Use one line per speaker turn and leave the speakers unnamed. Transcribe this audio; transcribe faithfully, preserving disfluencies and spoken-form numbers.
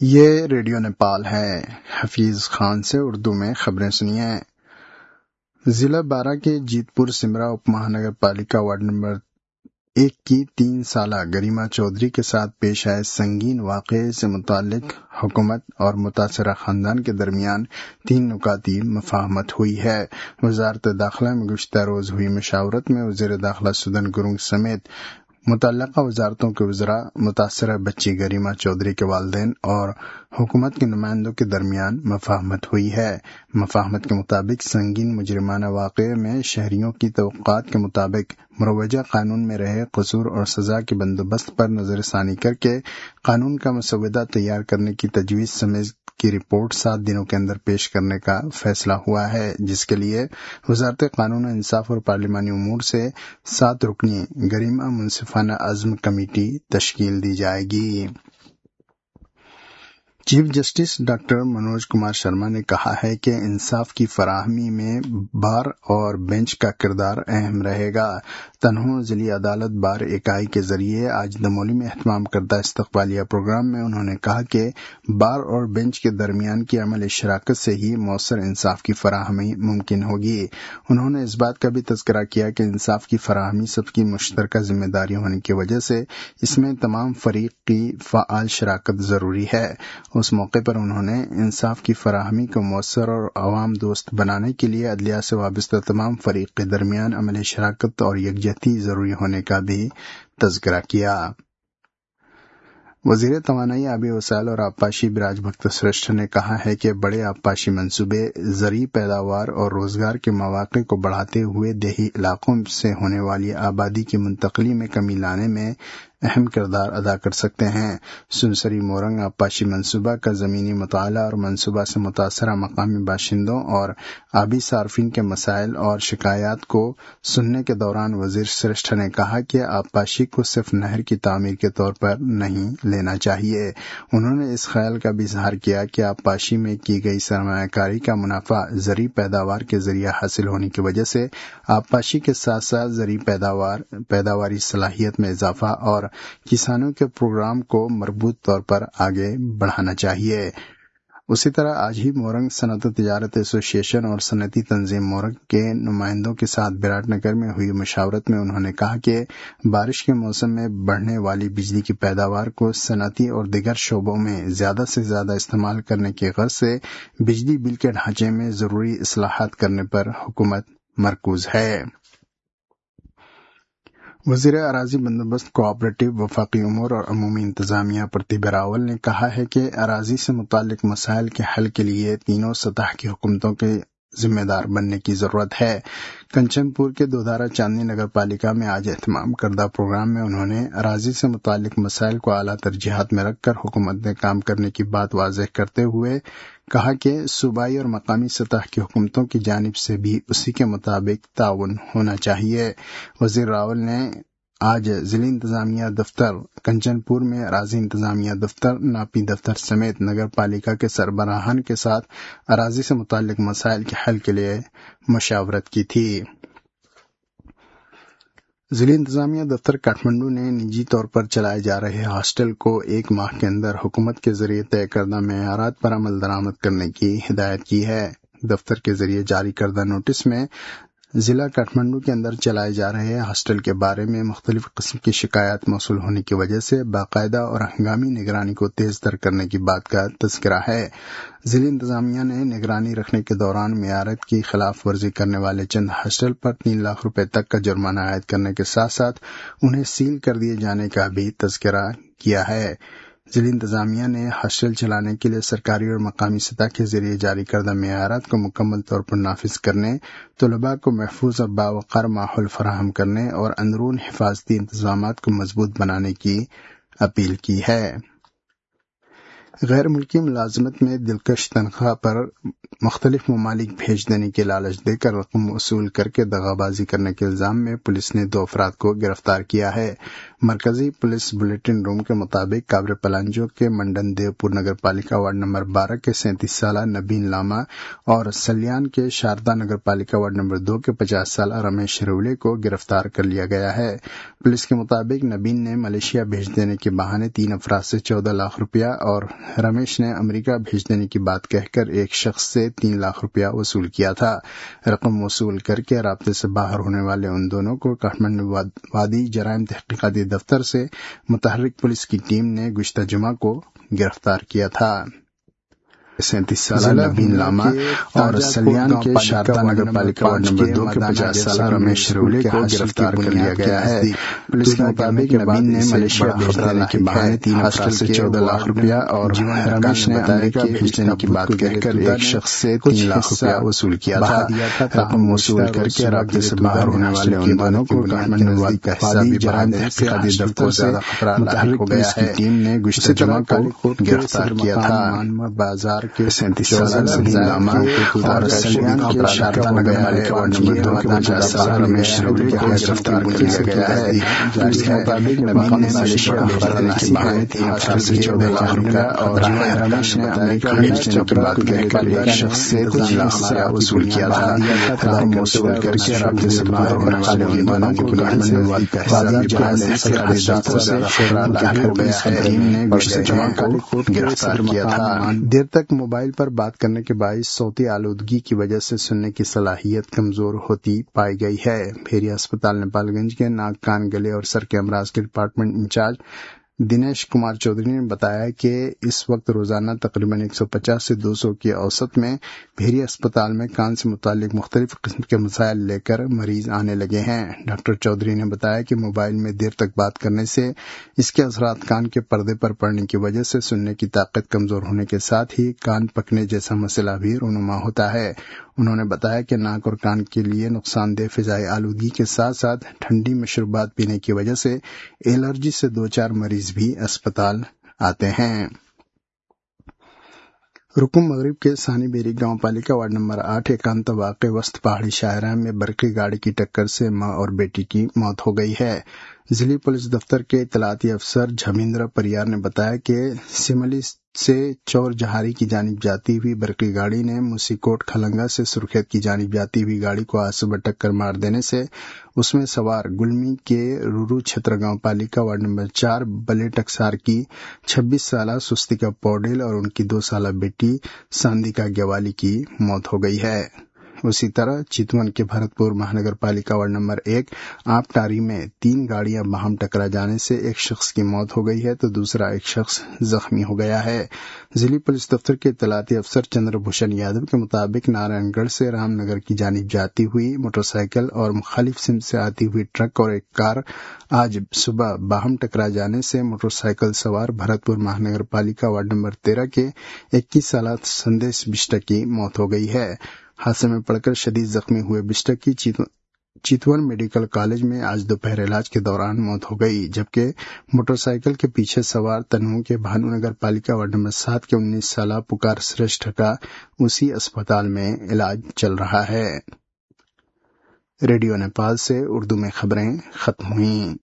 یہ ریڈیو نیپال ہے۔ حفیظ خان سے اردو میں خبریں سنیے۔ ضلع بارہ کے جیت پور سمرا اپ مہانگر پالیکا وارڈ نمبر ایک کی تین سالہ گریما چودھری کے ساتھ پیش آئے سنگین واقعے سے متعلق حکومت اور متاثرہ خاندان کے درمیان تین نکاتی مفاہمت ہوئی ہے۔ وزارت داخلہ میں گزشتہ روز ہوئی مشاورت میں وزیر داخلہ سدن گرونگ سمیت متعلقہ وزارتوں کے وزراء، متاثرہ بچی گریما چودھری کے والدین اور حکومت کے نمائندوں کے درمیان مفاہمت ہوئی ہے۔ مفاہمت کے مطابق سنگین مجرمانہ واقعے میں شہریوں کی توقعات کے مطابق مروجہ قانون میں رہے قصور اور سزا کے بندوبست پر نظر ثانی کر کے قانون کا مسودہ تیار کرنے کی تجویز سمیت کی رپورٹ سات دنوں کے اندر پیش کرنے کا فیصلہ ہوا ہے، جس کے لیے وزارت قانون و انصاف اور پارلیمانی امور سے سات رکنی گریما منصفانہ عزم کمیٹی تشکیل دی جائے گی۔ Chief justice doctor Manoj Kumar Sharma نے کہا ہے کہ انصاف کی فراہمی میں بار اور بینچ کا کردار اہم رہے گا۔ تنہوں ضلعی عدالت بار اکائی کے ذریعے آج دمولی میں اہتمام کردہ استقبالیہ پروگرام میں انہوں نے کہا کہ بار اور بینچ کے درمیان کی عمل شراکت سے ہی مؤثر انصاف کی فراہمی ممکن ہوگی۔ انہوں نے اس بات کا بھی تذکرہ کیا کہ انصاف کی فراہمی سب کی مشترکہ ذمہ داری ہونے کی وجہ سے اس میں تمام فریق کی فعال شراکت ضروری ہے۔ اس موقع پر انہوں نے انصاف کی فراہمی کو مؤثر اور عوام دوست بنانے کے لیے عدلیہ سے وابستہ تمام فریق کے درمیان عمل شراکت اور یکجہتی ضروری ہونے کا بھی تذکرہ کیا۔ وزیر توانائی، آبی وسائل اور آبپاشی براج بھکت سرشٹھ نے کہا ہے کہ بڑے آبپاشی منصوبے زرعی پیداوار اور روزگار کے مواقع کو بڑھاتے ہوئے دیہی علاقوں سے ہونے والی آبادی کی منتقلی میں کمی لانے میں اہم کردار ادا کر سکتے ہیں۔ سنسری مورنگ آبپاشی منصوبہ کا زمینی مطالعہ اور منصوبہ سے متاثرہ مقامی باشندوں اور آبی صارفین کے مسائل اور شکایات کو سننے کے دوران وزیر سرشٹھ نے کہا کہ آبپاشی کو صرف نہر کی تعمیر کے طور پر نہیں لینا چاہیے۔ انہوں نے اس خیال کا بھی اظہار کیا کہ آبپاشی میں کی گئی سرمایہ کاری کا منافع زرعی پیداوار کے ذریعے حاصل ہونے کی وجہ سے آبپاشی کے ساتھ ساتھ زرعی پیداوار پیداواری صلاحیت میں اضافہ اور کسانوں کے پروگرام کو مربوط طور پر آگے بڑھانا چاہیے۔ اسی طرح آج ہی مورنگ صنعت و تجارت ایسوسی ایشن اور صنعتی تنظیم مورنگ کے نمائندوں کے ساتھ بیراٹ نگر میں ہوئی مشاورت میں انہوں نے کہا کہ بارش کے موسم میں بڑھنے والی بجلی کی پیداوار کو صنعتی اور دیگر شعبوں میں زیادہ سے زیادہ استعمال کرنے کی غرض سے بجلی بل کے ڈھانچے میں ضروری اصلاحات کرنے پر حکومت مرکوز ہے۔ وزیر اراضی بندوبست، کوآپریٹو، وفاقی امور اور عمومی انتظامیہ پرتیبھا راول نے کہا ہے کہ اراضی سے متعلق مسائل کے حل کے لیے تینوں سطح کی حکومتوں کے ذمہ دار بننے کی ضرورت ہے۔ کنچن پور کے دودھارا چاندنی نگر پالیکا میں آج اہتمام کردہ پروگرام میں انہوں نے اراضی سے متعلق مسائل کو اعلیٰ ترجیحات میں رکھ کر حکومت نے کام کرنے کی بات واضح کرتے ہوئے کہا کہ صوبائی اور مقامی سطح کی حکومتوں کی جانب سے بھی اسی کے مطابق تعاون ہونا چاہیے۔ وزیر راول نے آج ضلع انتظامیہ دفتر کنچن پور میں اراضی انتظامیہ دفتر، ناپی دفتر سمیت نگر پالیکا کے سربراہان کے ساتھ اراضی سے متعلق مسائل کے حل کے لیے مشاورت کی تھی۔ ضلع انتظامیہ دفتر کاٹھمنڈو نے نجی طور پر چلائے جا رہے ہاسٹل کو ایک ماہ کے اندر حکومت کے ذریعے طے کردہ معیارات پر عمل درآمد کرنے کی ہدایت کی ہے۔ دفتر کے ذریعے جاری کردہ نوٹس میں ضلع کاٹھمنڈو کے اندر چلائے جا رہے ہاسٹل کے بارے میں مختلف قسم کی شکایات موصول ہونے کی وجہ سے باقاعدہ اور ہنگامی نگرانی کو تیز تر کرنے کی بات کا تذکرہ ہے۔ ضلع انتظامیہ نے نگرانی رکھنے کے دوران معیارات کی خلاف ورزی کرنے والے چند ہاسٹل پر تین لاکھ روپے تک کا جرمانہ عائد کرنے کے ساتھ ساتھ انہیں سیل کر دیے جانے کا بھی تذکرہ کیا ہے۔ ضلع انتظامیہ نے ہاسٹل چلانے کے لیے سرکاری اور مقامی سطح کے ذریعے جاری کردہ معیارات کو مکمل طور پر نافذ کرنے، طلباء کو محفوظ اور باوقار ماحول فراہم کرنے اور اندرون حفاظتی انتظامات کو مضبوط بنانے کی اپیل کی ہے۔ غیر ملکی ملازمت میں دلکش تنخواہ پر مختلف ممالک بھیج دینے کی لالچ دے کر رقم وصول کر کے دغابازی کرنے کے الزام میں پولیس نے دو افراد کو گرفتار کیا ہے۔ مرکزی پولیس بلیٹن روم کے مطابق کابر پلانجو کے منڈن دیو پور نگر پالیکا وارڈ نمبر بارہ کے سینتیس سالہ نبین لاما اور سلیان کے شاردا نگر پالیکا وارڈ نمبر دو کے پچاس سالہ رمیش رولے کو گرفتار کر لیا گیا ہے۔ پولیس کے مطابق نبین نے ملیشیا بھیج دینے کے بہانے تین افراد سے چودہ لاکھ روپیہ اور رمیش نے امریکہ بھیج دینے کی بات کہہ کر ایک شخص سے تین لاکھ روپیہ وصول کیا تھا۔ رقم وصول کر کے رابطے سے باہر ہونے والے ان دونوں کو کاٹھمنڈو وادی جرائم تحقیقاتی دفتر سے متحرک پولیس کی ٹیم نے گزشتہ جمعہ کو گرفتار کیا تھا۔ سینتیس سالہ نوین لاما اور سلیان کے شاردا نگر پالیکا وارڈ نمبر دو کے پچاس سالہ رمیش رول کو گرفتار کر لیا گیا ہے۔ پولیس کے مطابق نوین نے ملیشیا بھیج دینے کے بہانے تین افراد سے چودہ لاکھ روپیہ اور رمیش نے امریکہ بھیج دینے کی بات کہہ کر ایک شخص سے تین لاکھ روپیہ وصول کیا تھا۔ رقم وصول کر کے رابطے سے باہر ہونے والے ان دونوں کو کاٹھمنڈو وادی جرائم تحقیقاتی دفتر سے متحرک پولیس کی ٹیم نے گزشتہ جمعہ کو گرفتار کیا تھا۔ بازار کے سینتیس سالہ نوین لاما اور سلیان کے شاردا نگر پالیکا وارڈ نمبر دو کے پچاس سالہ رمیش رول کو گرفتار کر لیا گیا ہے۔ پولیس کے مطابق نوین نے ملیشیا بھیج دینے کے بہانے تین افراد سے چودہ لاکھ روپیہ اور رمیش نے امریکہ بھیج دینے کی بات کہہ کر ایک شخص سے تین لاکھ روپیہ وصول کیا تھا۔ رقم وصول کر کے رابطے سے باہر ہونے والے ان دونوں کو کاٹھمنڈو وادی جرائم تحقیقاتی دفتر سے متحرک پولیس کی ٹیم نے گزشتہ جمعہ کو گرفتار کیا تھا۔ دیر تک موبائل پر بات کرنے کے باعث صوتی آلودگی کی وجہ سے سننے کی صلاحیت کمزور ہوتی پائی گئی ہے۔ بھیریا اسپتال نیپال گنج کے ناک کان گلے اور سر کے امراض کے ڈپارٹمنٹ انچارج دنیش کمار چودھری نے بتایا کہ اس وقت روزانہ تقریباً ایک سو پچاس سے دو سو کی اوسط میں بھیریا اسپتال میں کان سے متعلق مختلف قسم کے مسائل لے کر مریض آنے لگے ہیں۔ ڈاکٹر چودھری نے بتایا کہ موبائل میں دیر تک بات کرنے سے اس کے اثرات کان کے پردے پر پڑنے کی وجہ سے سننے کی طاقت کمزور ہونے کے ساتھ ہی کان پکنے جیسا مسئلہ بھی رونما ہوتا ہے۔ انہوں نے بتایا کہ ناک اور کان کے لیے نقصان دہ فضائی آلودگی کے ساتھ ساتھ ٹھنڈی مشروبات پینے کی وجہ سے الرجی سے دو چار مریض بھی اسپتال آتے ہیں۔ رکن مغرب کے ثانی بیری گاؤں پالیکا وارڈ نمبر آٹھ ایکانت واقع وسط پہاڑی شاہراہ میں برقی گاڑی کی ٹکر سے ماں اور بیٹی کی موت ہو گئی ہے۔ ضلعی پولیس دفتر کے اطلاعاتی افسر جھمیندر پریار نے بتایا کہ سملی سے چور جہاری کی جانب جاتی ہوئی برقی گاڑی نے موسیکوٹ کھلنگا سے سرخیت کی جانب جاتی ہوئی گاڑی کو آج صبح ٹکر مار دینے سے اس میں سوار گلمی کے رورو چھتر گاؤں پالیکا وارڈ نمبر چار بلے ٹکسار کی چھبیس سالہ سستیکا پوڈیل اور ان کی دو سالہ بیٹی ساندیکا گیوالی کی موت ہو گئی ہے۔ اسی طرح چتون کے بھرت پور مہانگر پالیکا وارڈ نمبر ایک آپ ٹاری میں تین گاڑیاں باہم ٹکرا جانے سے ایک شخص کی موت ہو گئی ہے تو دوسرا ایک شخص زخمی ہو گیا ہے۔ ضلعی پولیس دفتر کے اطلاعاتی افسر چندر بھوشن یادو کے مطابق نارائن گڑھ سے رام نگر کی جانب جاتی ہوئی موٹر سائیکل اور مخالف سمت سے آتی ہوئی ٹرک اور ایک کار آج صبح باہم ٹکرا جانے سے موٹر سائیکل سوار بھرت پور مہانگر پالیکا وارڈ نمبر تیرہ کے اکیس سالہ سندیش بشٹا کی موت ہو گئی ہے۔ حادثے میں پڑ کر شدید زخمی ہوئے بشٹا کی چیتون میڈیکل کالج میں آج دوپہر علاج کے دوران موت ہو گئی، جبکہ موٹر سائیکل کے پیچھے سوار تنوع کے بھانو نگر پالیکا وارڈ نمبر سات کے انیس سالہ پکار سرشٹھ کا اسی اسپتال میں علاج چل رہا ہے۔ ریڈیو نیپال سے اردو میں خبریں ختم ہوئیں۔